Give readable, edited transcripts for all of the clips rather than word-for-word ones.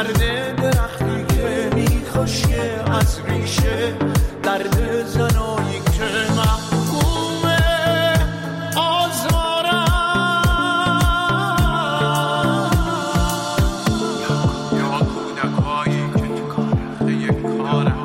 درد درختی که میخوشه از ریشه، درد زنایی که محکومه آزارم. یا کودکایی که تو کاره یک کاره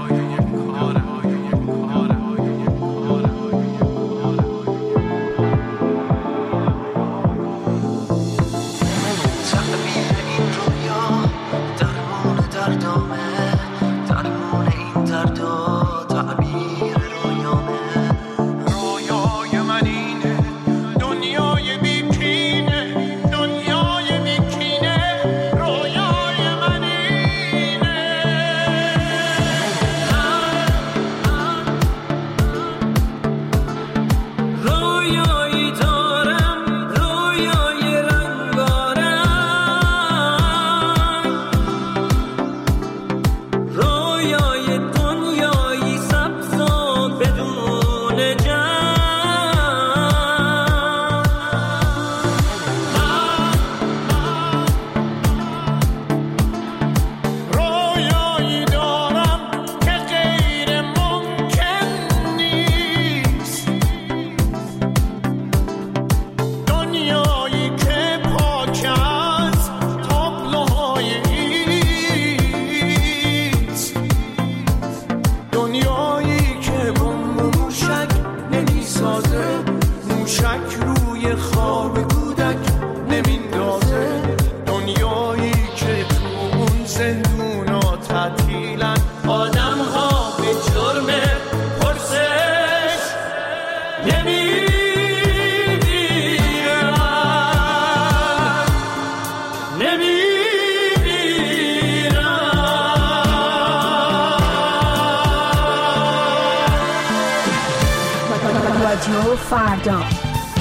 فردا.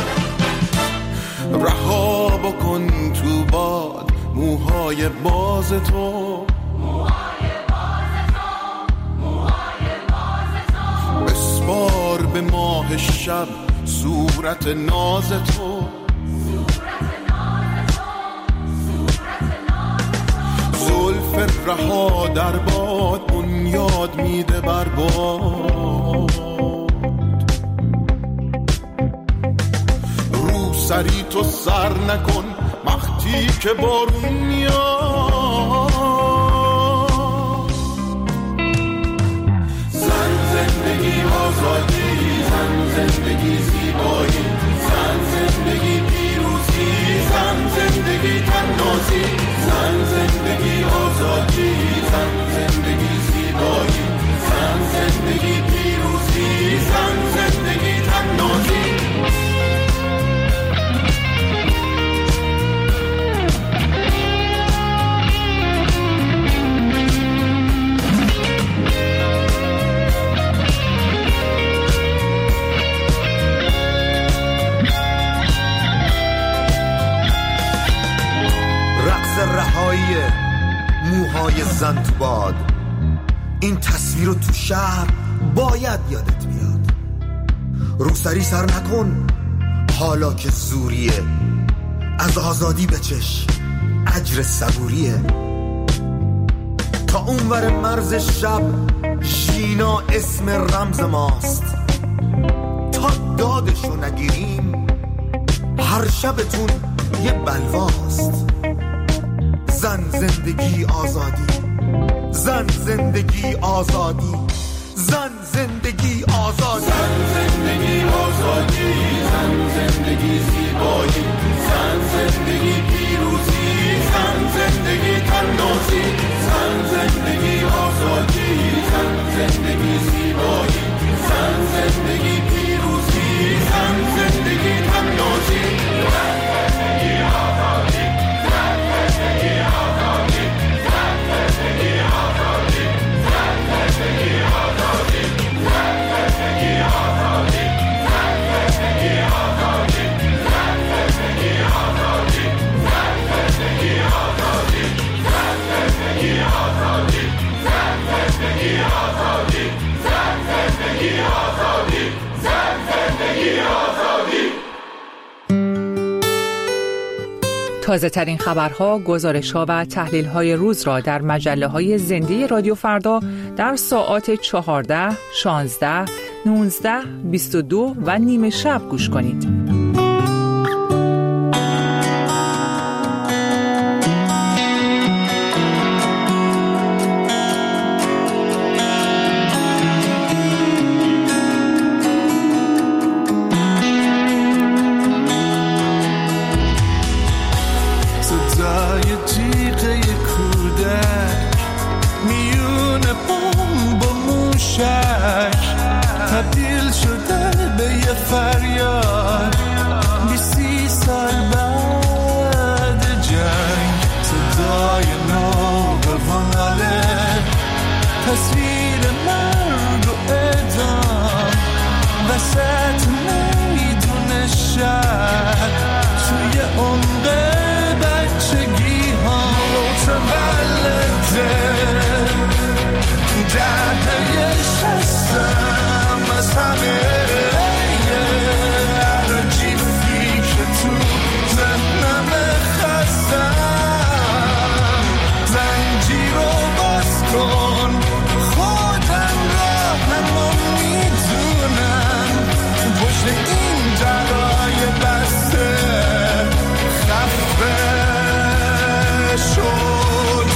رها بکن تو باد موهای باز تو، بسپار به ماه شب صورت ناز تو. زلف رها در باد بنیاد میده بر باد، سری تو سر نکن وقتی که بارون میاد. زن زندگی آزادی، زن زندگی زیبایی، زن زندگی پیروزی، زن زندگی تنازی، زن زندگی آزادی، زن زندگی زیبایی، زن زندگی پیروزی، زن زندگی تنازی. رهایی موهای زن تو باد، این تصویر رو تو شهر باید یادت بیاد. روسری سر نکن حالا که زوریه، از آزادی بچش اجر صبوریه. تا اونور مرز شب ژینا اسم رمز ماست، تا دادشو نگیریم هر شبتون یه بلواست. زن زندگی آزادی، زن زندگی آزادی، زن زندگی آزادی، زن زندگی آزادی، زن زندگی زیبایی، زن زندگی پیروزی، زن زندگی تنازی، زن زندگی آزادی، زن زندگی زیبایی، زن زندگی پیروزی، زن زندگی تنازی. تازه ترین خبرها، گزارش‌ها و تحلیل‌های روز را در مجله‌های زنده رادیو فردا در ساعات 14، 16، 19، 22 و نیم شب گوش کنید. تبدیل شده به یه فریاد 20 سال بعد جنگ، صدای ناقواناله، تصویر مرگ و اعدام وسط میدون شهر، توی عمق بچگی ها متولده دهه 60 از همه عرجی فکر تو ذهنم خستم، زنجیر رو باز کن، خودم راهمو میدونم، پشت این درای بسته خفه شد.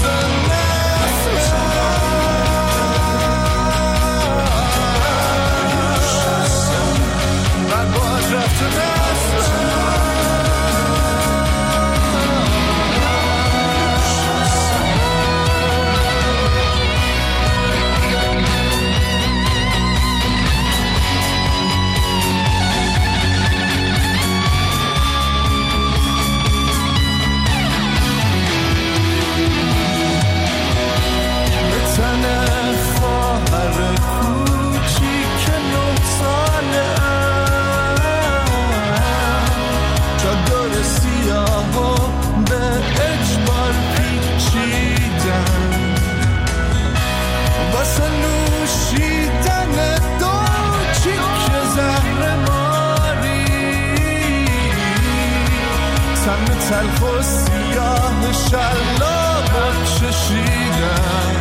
تلخ و سیاه شلاق چشیدم،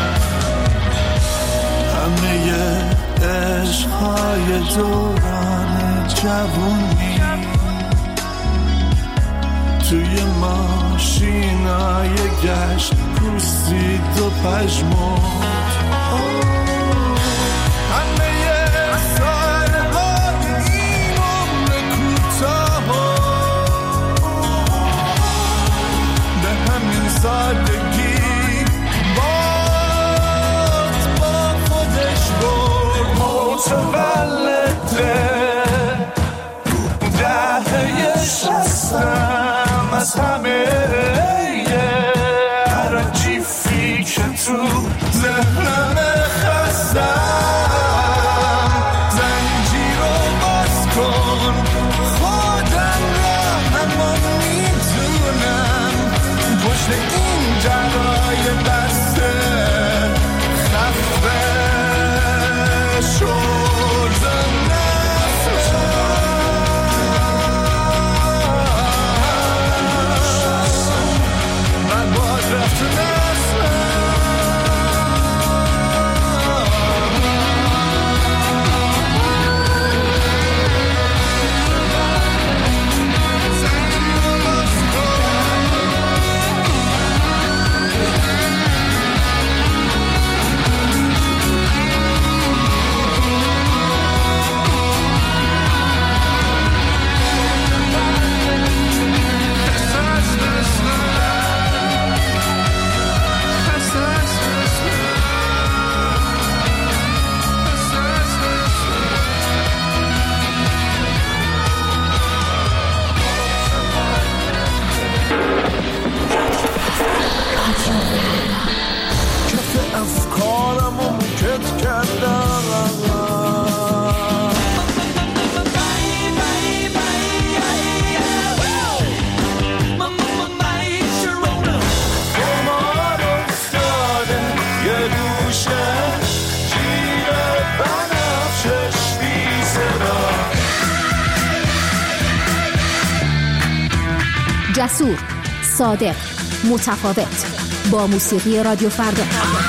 همه عشقهای دوران جوونی توی ماشینای گشت پوسید و پژمرد. سادگی با خودش برد، متولده دهه 60 از همه عرجی فکر تو ذهنم خستم، زنجیر رو باز کن، خودم راهمو میدونم، پشت این جرای بسته خفه شد نفسم، من باز رفت نفسم. جسور، صادق، متفاوت، با موسیقی رادیو فردا.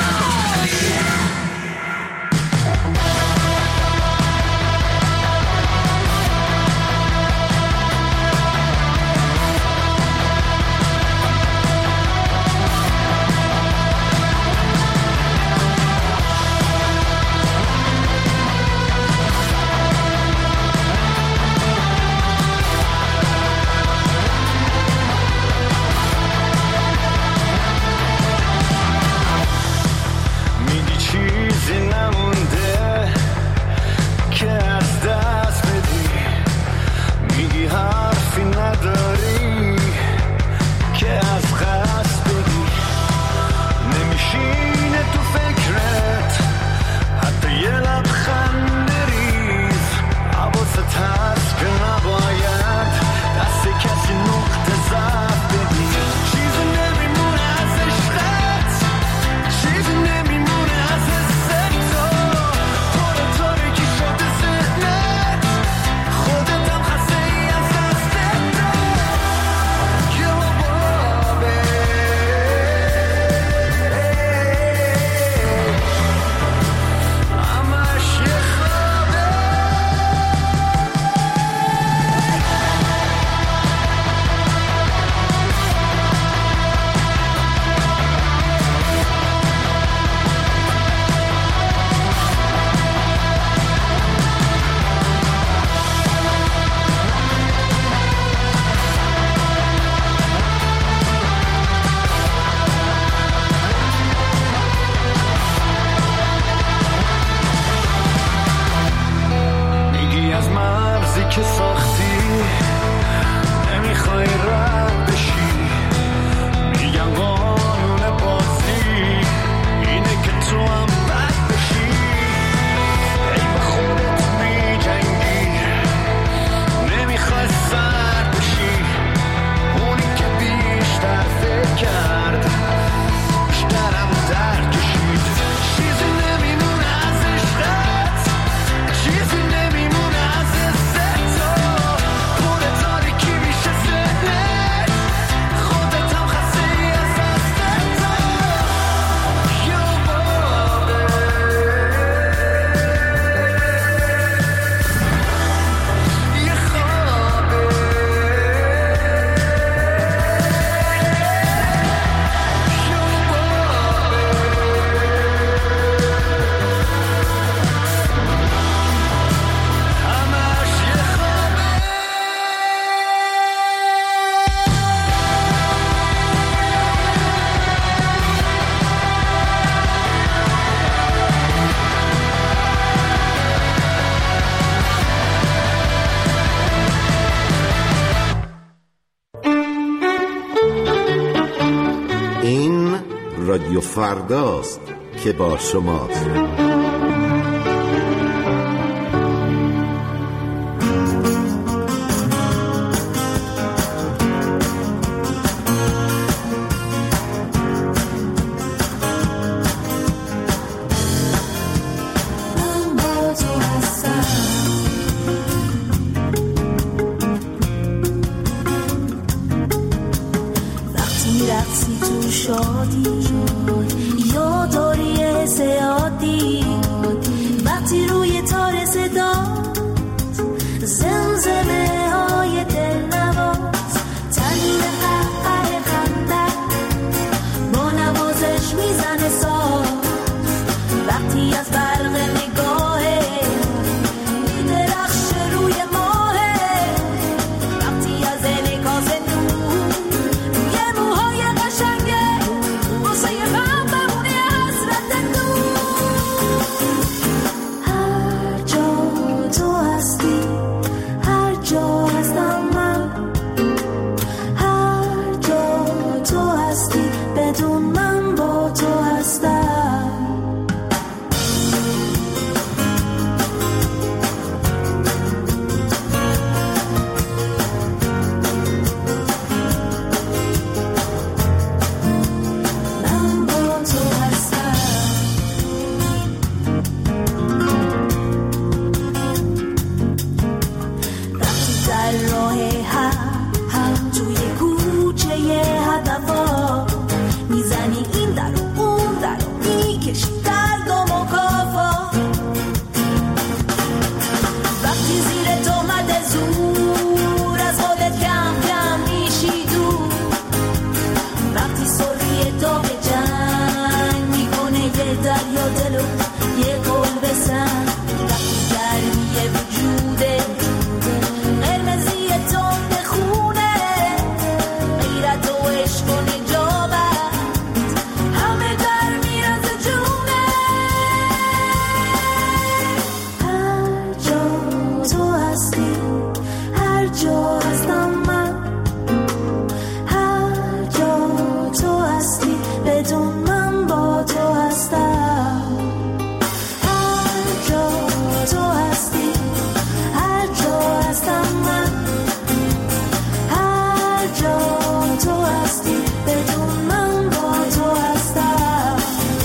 رادیو فرداست که با شماست. شادی یا داری زیادی دریا دلو یه قول بسن وقتی گرمی وجوده قرمزی تند خونه غیرت و عشق و نجابت همه در میراز جونه هر جا تو هستی هر جا هستم من هر جا تو هستی بدون من با تو هستم هر جا تو هستی هر جا هستم من هر جا تو هستی بدون من با تو هستم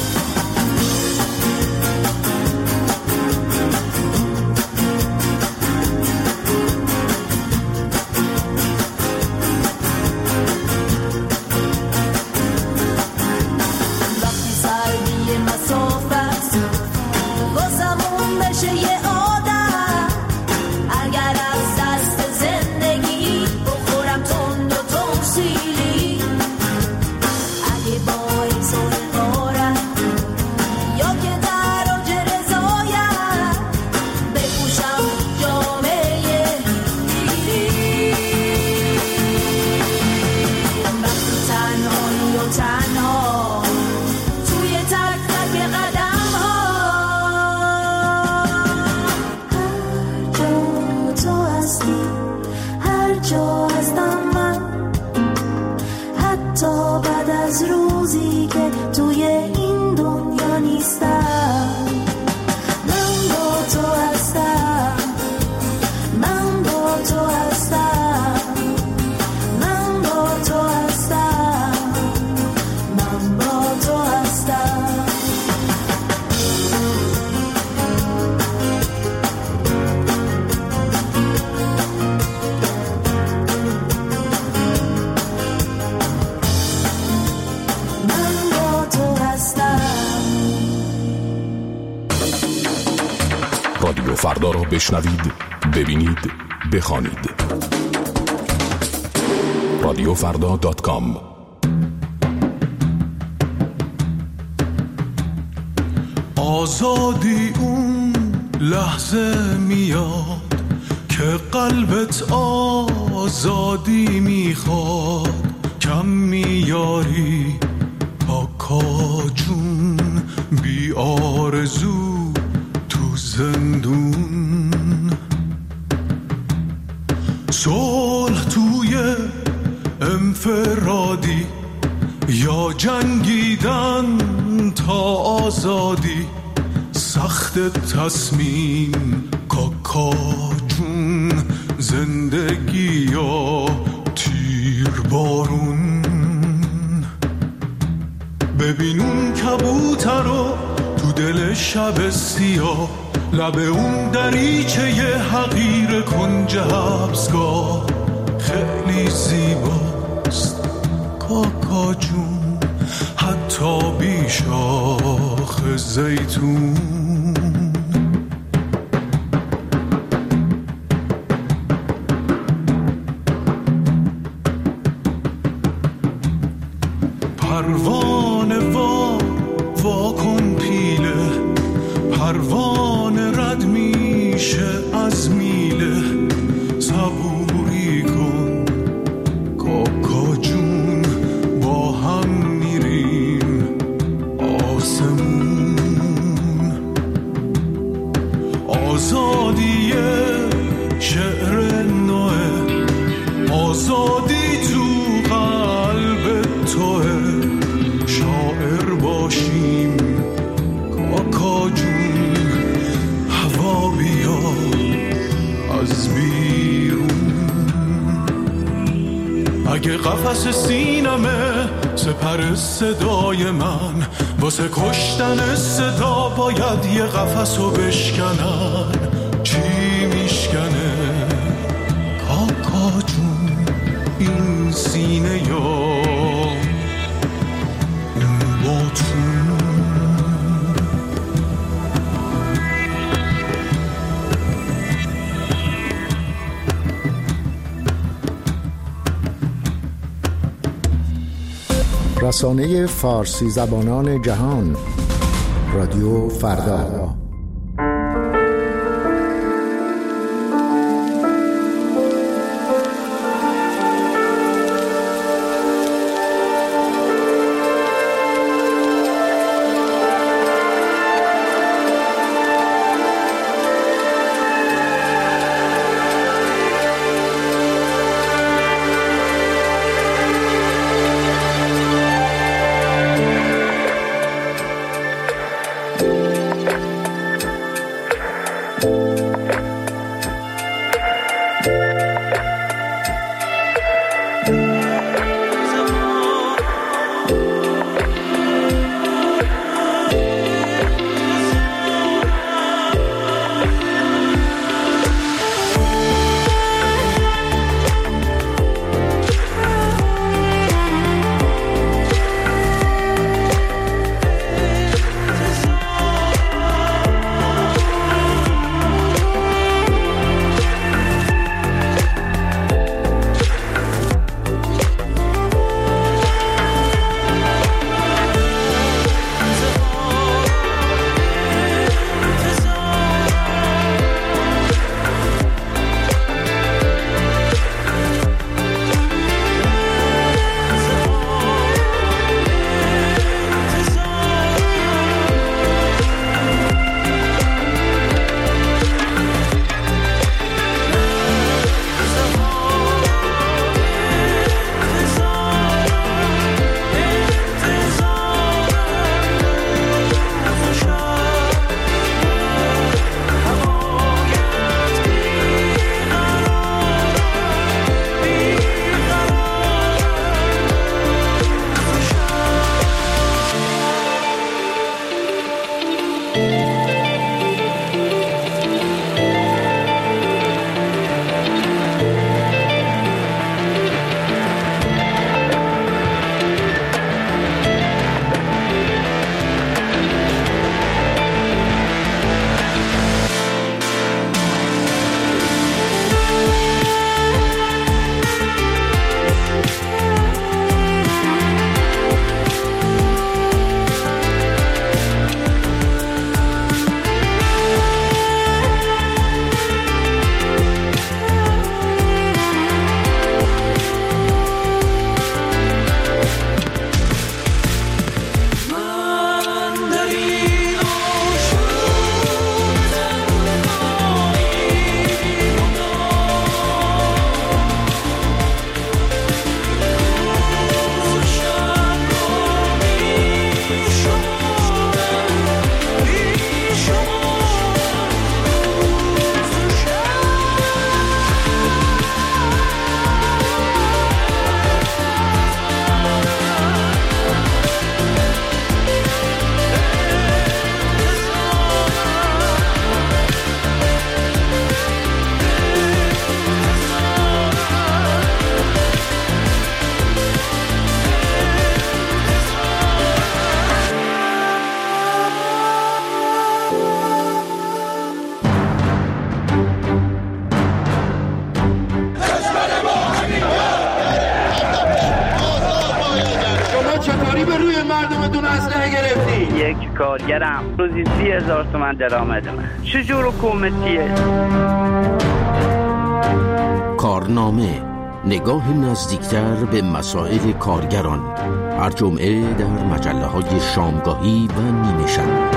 وقتی سردی مسافت واسمون بشه یه عادت اگر از دست زندگی بخورم تند و تمثیلی اگه باعث و اقارت یا که در اوج رضایت بپوشم جامعه پیری وقتی تنهایی و تنها توی تک تک قدم ها هر جا تو هستی هر جا هستم من حتی بعد از روزی که توی این دنیا نیستم من با تو هستم من با تو هستم من با تو هستم من با تو هستم من با تو هستم رادیو فردا را بشنوید، ببینید، بخوانید. رادیوفردا.com. آزادی اون لحظه میاد که قلبت آزادی میخواد کم میاری پاکا جون بی آرزو تو زندون صلح توی انفرادی یا جنگیدن تا آزادی سخت تصمیم کاکا جون زندگی یا تیر بارون ببین اون کبوتر رو تو دل شب سیاه لب اون دریچه ی حقیر کنج حبسگاه خیلی زیباست کاکا جون حتی بی شاخ زیتون پروانه وا کن پیله پروانه رد میشه از میله صبوری کن کاکا جون با هم میریم آسمون آزادی شعر نوه آزادی تو قلب توه شاعر باشیم کاکا جون هوا بیا از بیرون اگه قفس سینمه سپر صدای من واسه کشتن صدا باید یه قفسو بشکنن چی میشکنه کاکا جون این سینه یا اون باتون رسانه فارسی زبانان جهان رادیو فردا. یک کارگرم روزی 30,000 تومان درآمدمه. چجور حکومتیه؟ کارنامه، نگاه نزدیکتر به مسائل کارگران، هر جمعه در مجله‌های شامگاهی و نیمه شب.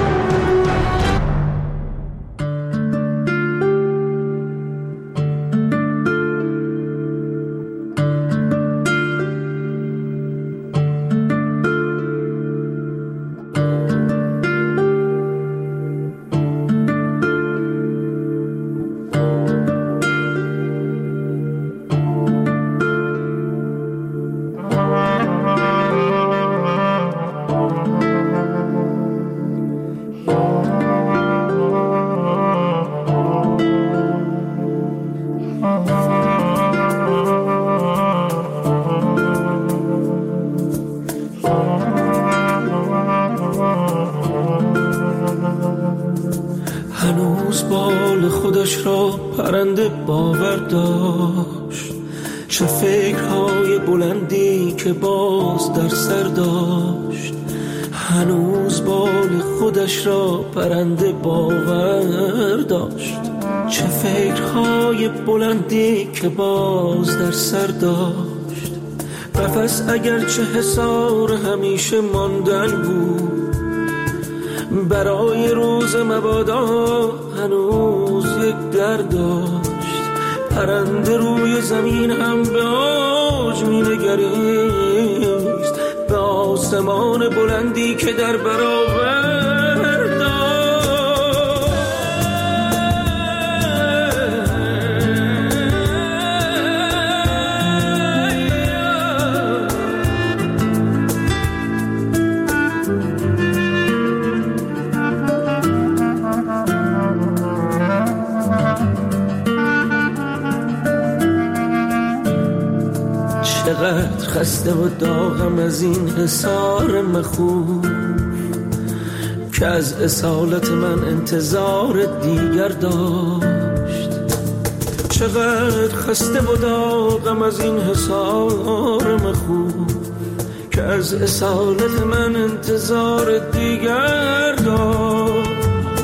هنوز بال خودش را پرنده باور داشت، چه فکرهای بلندی که باز در سر داشت. هنوز بال خودش خودش را پرنده باور داشت. چه فکرهای بلندی که باز در سر داشت. قفس اگرچه حصار همیشه ماندن بود، برای روز مبادا هنوز یک در داشت. پرنده روی زمین هم به اوج می نگریست، به آسمان بلندی که در برابر داشت. چقدر خسته و داغم از این حصار مخوف که از اصالت من انتظار دیگر داشت. چقدر خسته و داغم از این حصار مخوف که از اصالت من انتظار دیگر داشت.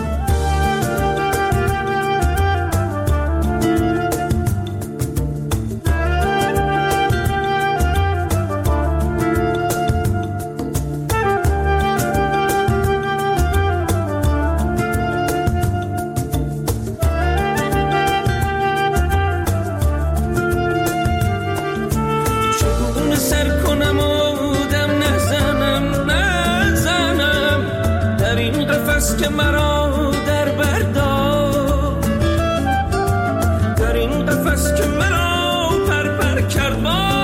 که مرا در برداشت، در این قفس که مرا پر کرد،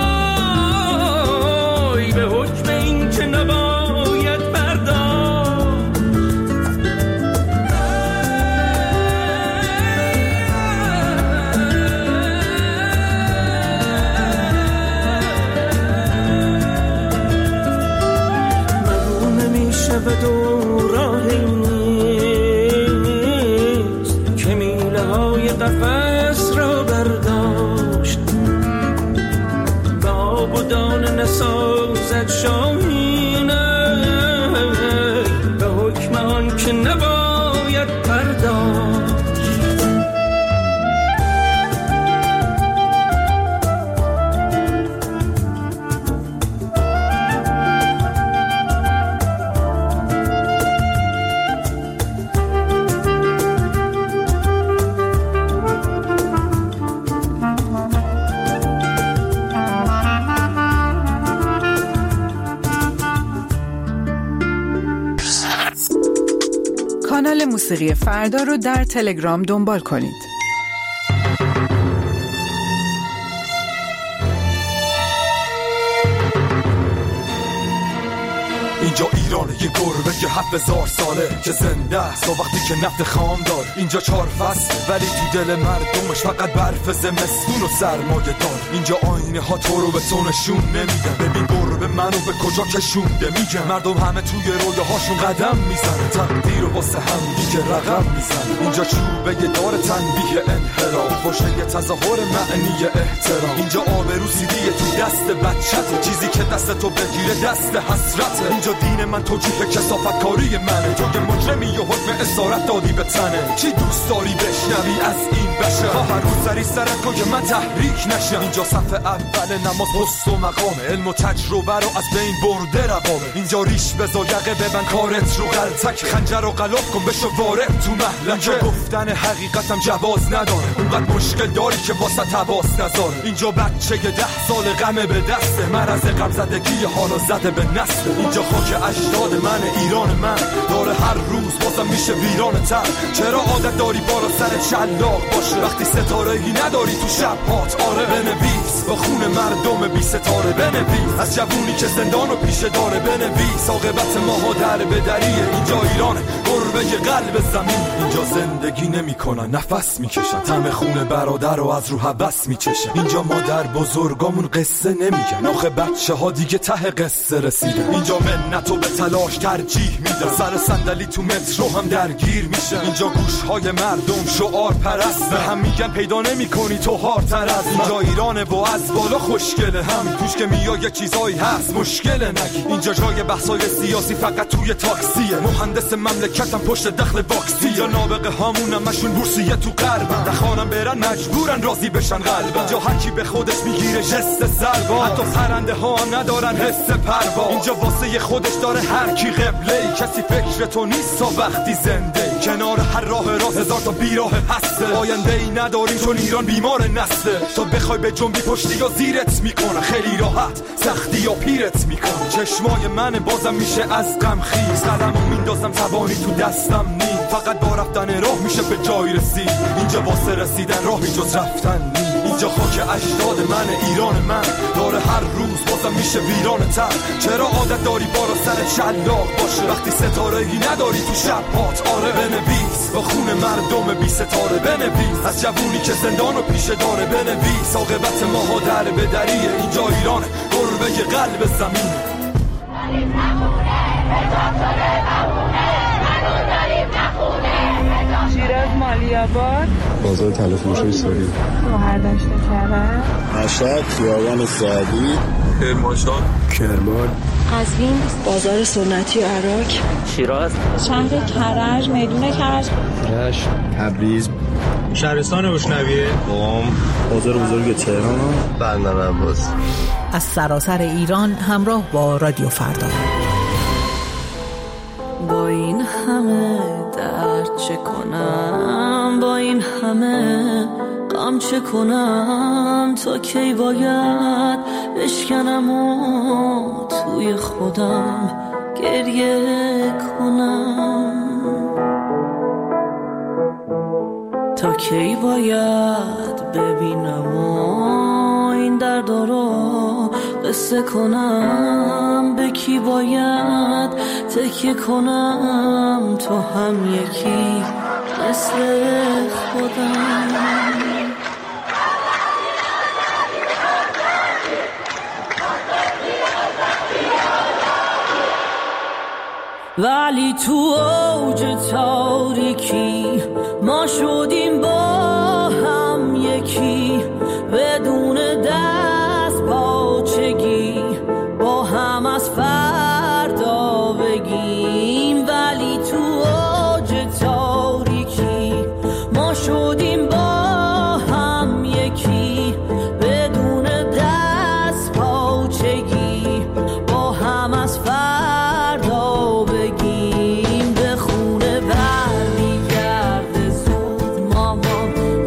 وای به حکم این که نباید برداشت. مگو نمیشه به دورانی قفس را برداشت، به آب و دانه نسازد شاهینه، به حکم آن که نباید پرداشت. کانال موسیقی فردا رو در تلگرام دنبال کنید. اینجا ایرانه، یه گربه که 7000 ساله که زنده است و وقتی که نفت خام دار. اینجا 4 فصل ولی تو دل مردمش فقط برف زمستون و سرمایه دار. اینجا آینه ها تو رو به تو نشون نمیدن، ببین گربه منو به کجا کشونده. میگه مردم همه توی رویاهاشون قدم میزنه، تقدیر رو واسه هم دیگه رقم میزنه. اینجا چوبه دار تنبیه انحراف، پشت تظاهر معنی احترام. اینجا آبرو سیدیه تو دست بچته، چیزی که دست تو بگیره دست حسرته. اینجا دین من توجیه کثافت کاری منه، تو که مجرمی و حکم اسارت دادی به تنه. چی دوست داری بشنوی از این بشه؟ هر روز سری سرت کن که من تحریک نشم. اینجا صف اول نماز پست و مقامه، علم و تجربه رو از بین برده رقابه. اینجا ریش بزا یقه ببن کارت رو غلطک، خنجر رو غلاف کن بشو وارد تو محلکه. گفتن حقیقتم جواز نداره، اونقدر مشکل داری که واسه تواس نذاره. اینجا بچه 10 سال غمه به دسته، مرض غم زدگی حالا زده به نسل. اینجا خاک اجداد من، ایران من داره هر روز بازم میشه ویران تر. چرا عادت داری بالا سر شلاق باشه وقتی ستاره‌ای نداری تو شب هات؟ آره بنویس با خون مردم بی ستاره، بنویس از جوونی که زندان و پیشه داره، بنویس عاقبت ماها در بدریه. اینجا ایرانه، گربه قلب زمین. اینجا زندگی نمی کنن، نفس می کشن، طعم خون برادر رو از رو هوس می چشن. اینجا مادر بزرگامون قصه نمیگن، آخه بچه ها دیگه ته قصه رسیدن. اینجا منتو به تلاش ترجیح میدن، سر صندلی تو مترو هم درگیر میشن. اینجا گوشهای مردم شعار پرست، به هم میگن پیدا نمی کنی تو هارتر از من. اینجا ایرانه و از بالا خوشگله، همین توش که میای یه چیزایی هست مشکله نگی. اینجا جای بحثای سیاسی فقط توی تاکسیه، مهندس مملکتم پشت دخل باکسی. یا نابغه هامون همشون بورسیه تو غربن، نخوانم برن مجبورن راضی بشن قلبن. اینجا هر کی به خودش میگیره جست سرباز، حتی پرنده ها هم ندارن حس پرواز. اینجا واسه خودش داره هر کی قبله، کسی فکر تو نیست تا وقتی زنده. کنار هر راه راست هزار تا بیراه هسته، آینده ای نداریم چون ایران بیمار نسته. تا بخوای به جنبی پشتی یا زیرت میکنه، خیلی راحت سختی یا پیرت میکنه. چشمای من بازم میشه از غم خیز، قلمو میندازم توانی تو دستم نیم. فقط با رفتن راه میشه به جای رسید، اینجا واسه رسیدن راهی جز رفتن نیم. اینجا خاک اجداد من، ایران من داره هر روز بازم میشه ویران تر. چرا عادت داری بالا سر شلاق باشه وقتی ستاره‌ای نداری تو شبات؟ آره بنویس با خون مردم بی ستاره، بنویس از جوونی که زندان و پیشه داره، بنویس عاقبت ماها در به دریه. اینجا ایرانه، گربه قلب زمینه. شیراز مالی‌آباد، بازار تلفروشی سوری، مهردشت کرد، مشهد خیابان سعدی، کرمانشاه، کرمان، قزوین، بازار سنتی عراق، شیراز، شهر کرج، میدون کرج، رشت، تبریز، شهرستان روشنویه، قم، بازار بزرگ تهران، بندر عباس. از سراسر ایران همراه با رادیو فردا. با این همه درد چه کنم، با این همه غم چه کنم، تا کی باید بشکنم و توی خودم گریه کنم، تا کی باید ببینم و این درد رو قصه کنم، به کی باید تکیه کنم، تو هم یکی مثل خودم. ولی تو اوج تاریکی ما شدیم با هم یکی، بدون دست پاچگی با هم از فردا بگیم. ولی تو اوج تاریکی ما شدیم با هم یکی، بدون دست پاچگی با هم از فردا بگیم. به خونه برمیگرده زود مامان،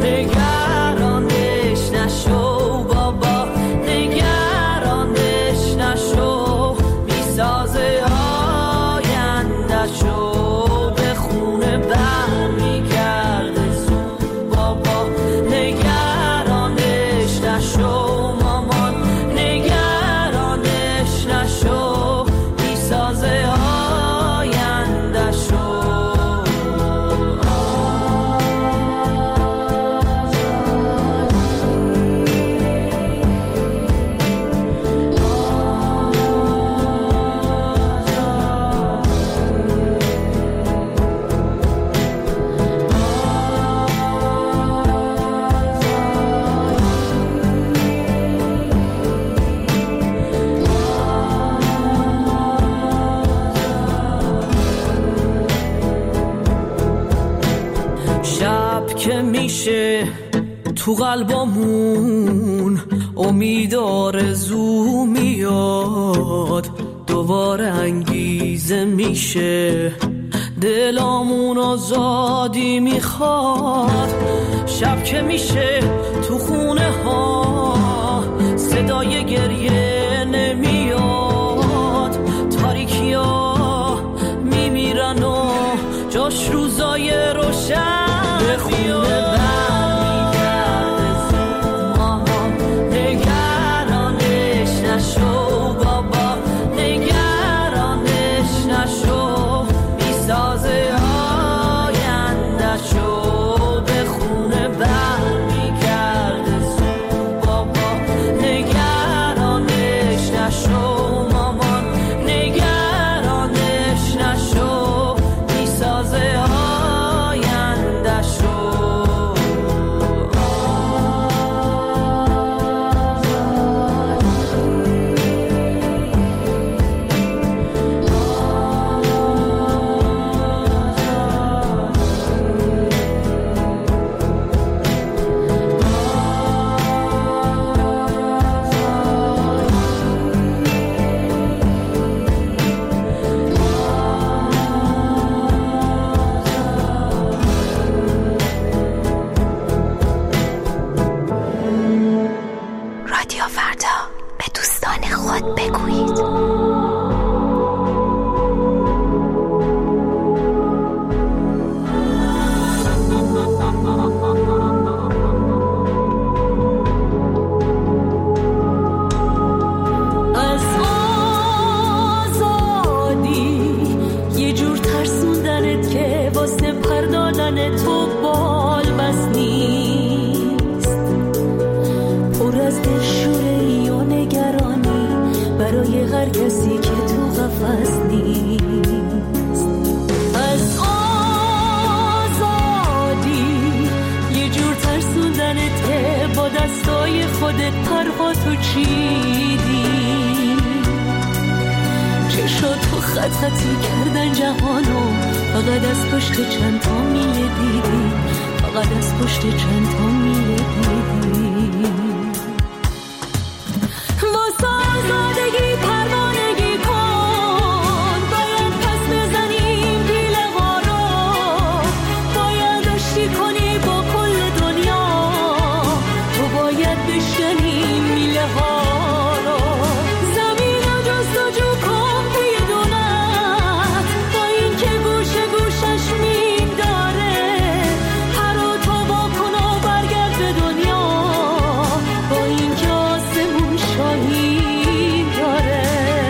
نگرانش نشو بابا، نگرانش نشو، میسازه آینده شو. به خونه برمیگرده زود بابا، نگرانش نشو مامان، نگرانش نشو، میسازه آینده شو. شب که میشه تو قلبمون امید آرزو میاد، دوباره انگیزه میشه دلامون آزادی میخواد. شب که میشه تو خونه ها صدای گریه نمیاد، تاریکی ها میمیرن و جاش روزای روشن میاد. نگرانش نشو بابا، نگرانش نشو، میسازه گردانن تو بال بس نیست. پر از دلشوره‌ای و نگرانی برای هر کسی که تو قفس نیست. از آزادی یه جور ترسوندنته، با دستای خودت پرهاتو چیدی. چشاتو خط خطی کردن جهانو، فقط از پشت چند تا میله دیدی، فقط از پشت چند تا میله دیدی. واسه آزادگی پروانگی کن، باید پس بزنیم پیله ها رو، باید آشتی کنی با کل دنیا، تو باید بشکنی میله ها رو. زمین رو جستجو کن توی دونت، با این که گوشه گوشش میم داره، پر و تو با کن و برگرد به دنیا، با این که آسمون شاهین داره.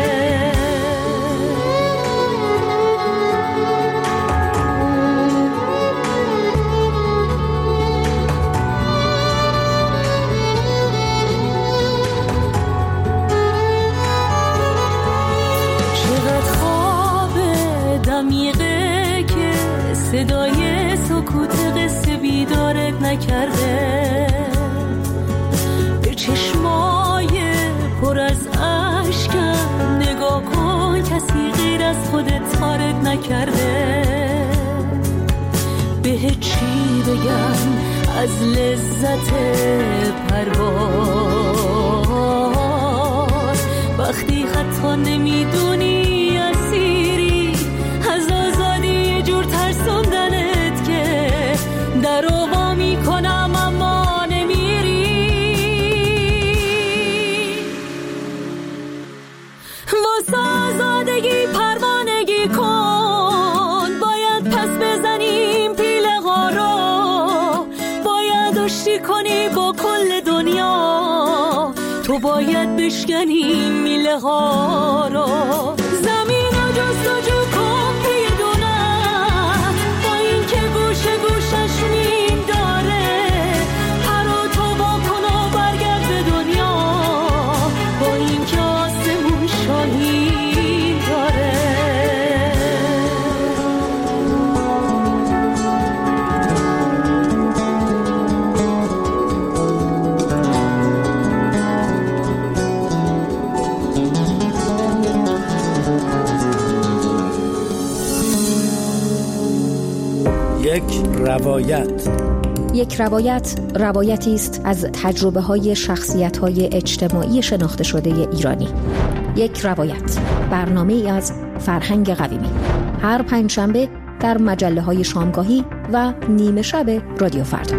چقدر خواب دمیقه که صدای سکوت قصه بیدارت نکرده، به چشمای پر از اشکم نگاه کن، کسی غیر از خودت تارت نکرده. به چی بگم از لذت پرواز، وقتی حتی نمیدونی اسیری از آزادی، یه جور ترسوندنت که در وا میکنم اما نمیری. واسه آزادگی پروانگی کن، باید پس بزنیم پیله ها رو، باید آشتی کنی با کل دنیا، تو باید بشکنی میله ها رو. زمین رو جستجو کن توی دونت، با این که گوشه گوشش میم داره، پر و تو با کن و برگرد به دنیا، با این که آسمون شاهین داره. یک روایت روایتی است از تجربه‌های شخصیت‌های اجتماعی شناخته شده ایرانی. یک روایت، برنامه‌ای از فرهنگ قویمی، هر پنجشنبه در مجله‌های شامگاهی و نیمه شب رادیو فردا.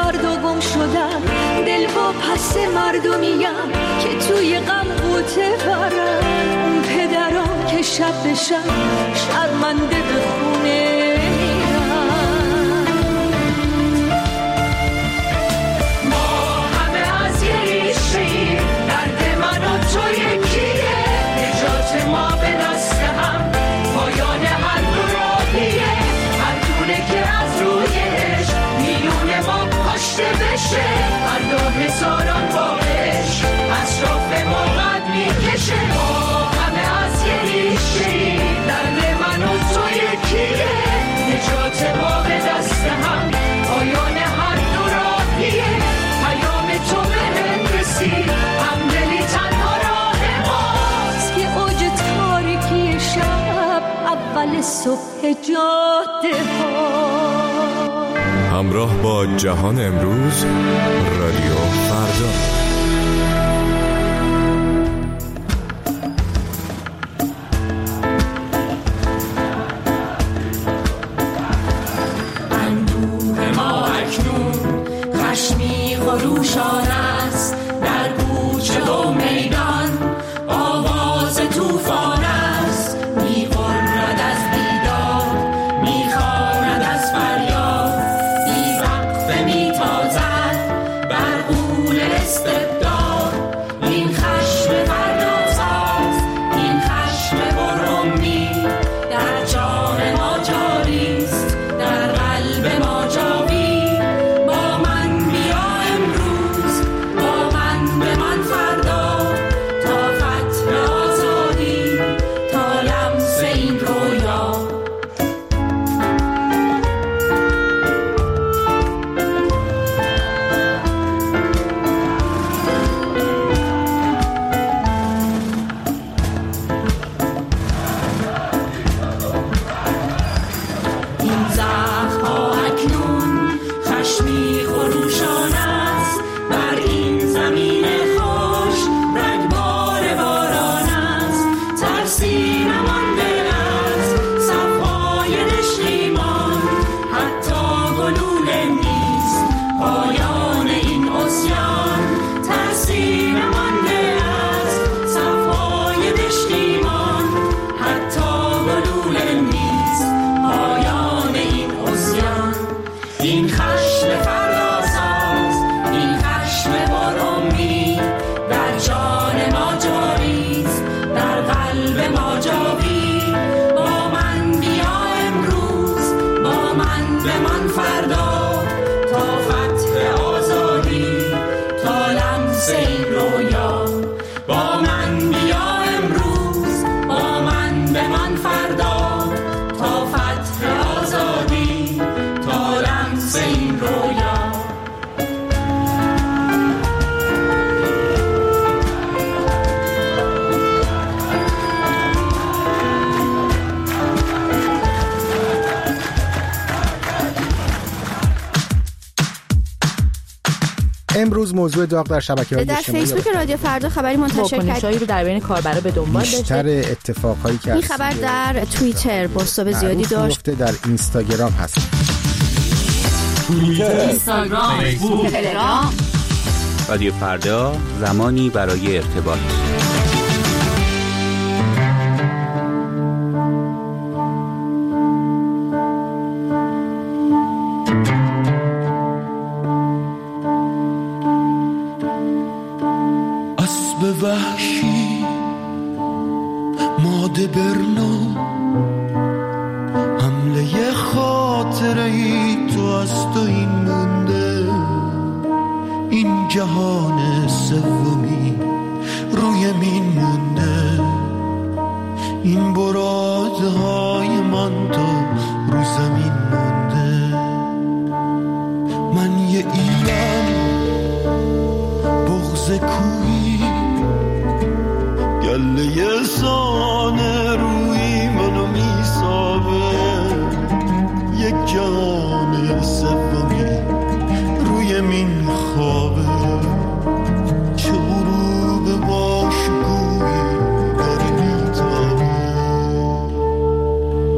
فردا گم شدم، دل با پس مردمیم که توی غم قوطه برن. اون پدران که شب به شب شرمنده به خونه میرن. ما همه از یه ریشه‌ایم، درد من و تو یکیه، نجات ما به دست هم، پایان هر دو راهیه. هر دونه که از روی عشق میونه ما کاشته بشه، هر دو هزاران باقش اطراف ما قد میکشه. ما همه از یه ریشه‌ایم، درد من و تو یکیه، نجات ما به دست هم، پایان هر دو راهیه. پیام تو به هم رسید، همدلی تنها راه ماست که اوج تاریکی شب اول صبح جاده ها. همراه با جهان امروز، رادیو فردا. اندوه ما اکنون خشمی خروشان است، در کوچه و میدان آواز توفان است. می‌غرد از بیدار، می‌خواند از فریاد، بی‌وقفه می‌تازد بر غول استبداد. این خشم فردازاست، این خشم برهمی، در جان ما جاریست، در قلب ما جاوی. با من بیا امروز، با من به من فردا، تا فتح آزادی، تا لمس این رویا. این زخم‌ها اکنون خشمی خروشان است، بر این زمین خوش رگبار باران است. ترسی نمانده از صفای نشیمان، حتی گلوله نیست پایان این عصیان. ترسی نمانده از صفای نشیمان، حتی گلوله نیست پایان این عصیان. این خشم فردازاست، این خشم برهمی، در جان ما جاریست، در قلب ما جاوی. با من بیا امروز، با من به من فردا، تا فتح آزادی، تا لمس این رویا. با من بیا امروز، با من به من فردا، تا فتح آزادی، تا لمس این رویا. امروز موضوع داغ در شبکه‌های در اجتماعی فیسبوک رادیو فردا خبری منتشر کرد. واکنش‌هایی رو در بین کاربرا به دنبال داشته. بیشتر اتفاقهایی که این خبر در توییتر بازتاب زیادی داشت. در اینستاگرام هست. اینستاگرام، فیسبوک، تلگرام. رادیو فردا، زمانی برای ارتباط. اسب وحشی ماده برنو، حمله خاطره ای تو از تو این مونده. این جهان سومی روی مین مونده، این برادهای من تا رو زمین مونده. من یه ایران بغض کوی، گله سانه روی منو میسابه. یک جهان سومی روی مین خوابه، چه غروب با شکوهی داره میتابه.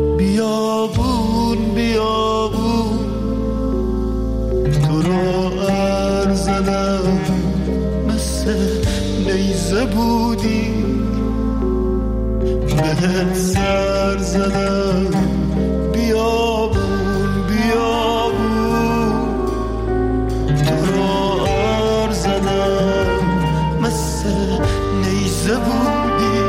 بیابون بیابون تو را بهت سر زدم بیابون بیابون تو را ار زدم مثل نیزه بودی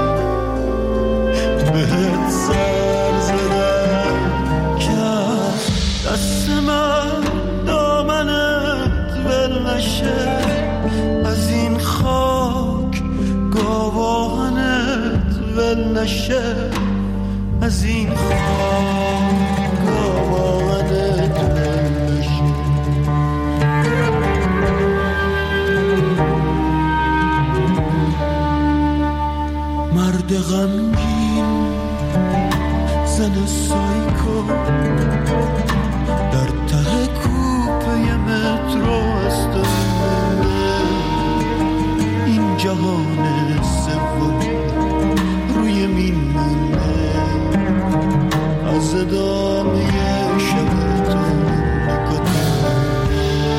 بهت سر زدم که دست من دامنت ول نشه از این خاک گاوانت ول نشه از این خاک گاوانت ول نشه مرد غمگین زن سایکو در ته کوپه مترو است این جهان سومی روی میمونه از ادامه شب تو نکته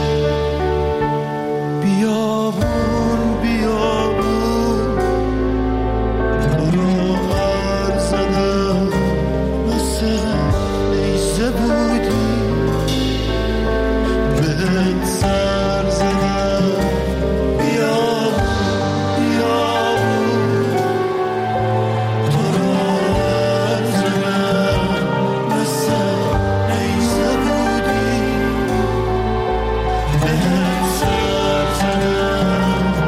بیابون بیابون تو را غر زدم مثل نیزه بودی بهت سر زدم بیابون بیابون تو را غر زدم مثل نیزه بودی بهت سر زدم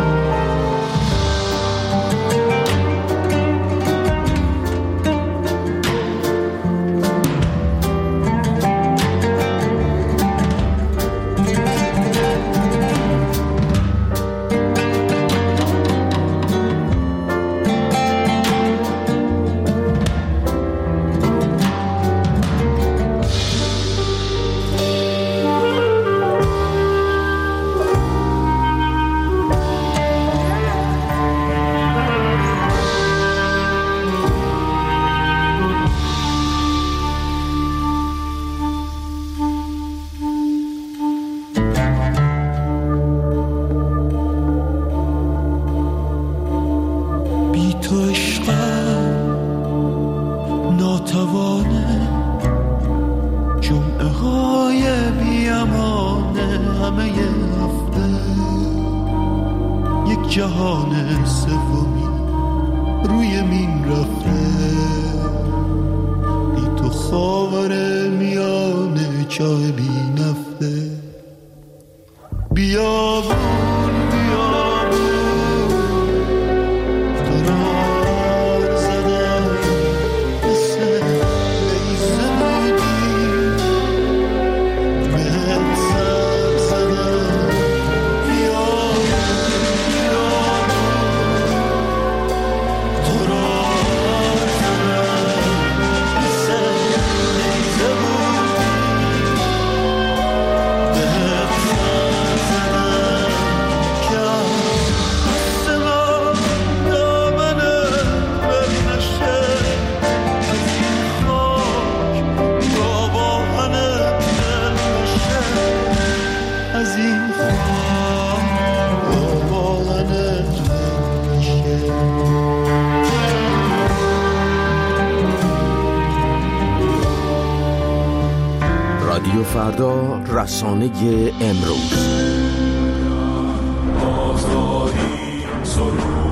بی تو عشقم ناتوانه جمعه های بیامانه همه هفته یک جهان سومی روی مین رفته بی تو خاور میانه چای بی نفته بیابون رادیو فردا، رسانه امروز. آزادی سرود